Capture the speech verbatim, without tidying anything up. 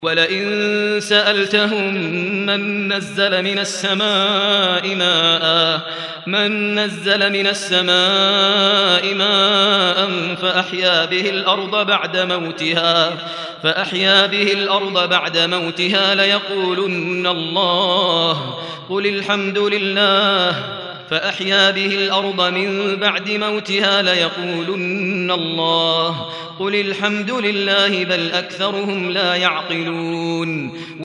ولئن سألتهم من نزل من السماء ماء من نزل من السماء ماء فأحيا به الأرض بعد موتها فأحيا به الأرض بعد موتها ليقولن الله قل الحمد لله فأحيا به الأرض من بعد موتها ليقولن الله قل الحمد لله بل أكثرهم لا يعقلون.